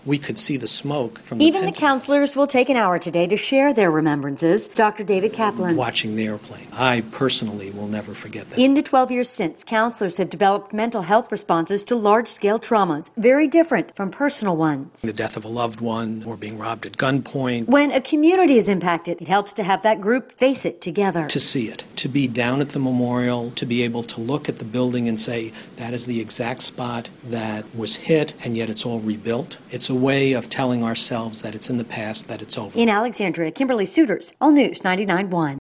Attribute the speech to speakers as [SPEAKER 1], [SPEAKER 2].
[SPEAKER 1] We could see the smoke from the
[SPEAKER 2] Even the counselors will take an hour today to share their remembrances. Dr. David Kaplan.
[SPEAKER 1] Watching the airplane. I personally will never forget that.
[SPEAKER 2] In the 12 years since, counselors have developed mental health responses to large-scale traumas, very different from personal ones.
[SPEAKER 1] The death of a loved one or being robbed at gunpoint.
[SPEAKER 2] When a community is impacted, it helps to have that group face it together.
[SPEAKER 1] To see it, to be down at the memorial, to be able to look at the building and say, that is the exact spot that was hit, and yet it's all rebuilt. It's a way of telling ourselves that it's in the past, that it's over.
[SPEAKER 2] In Alexandria, Kimberly Suiters, All News 99.1.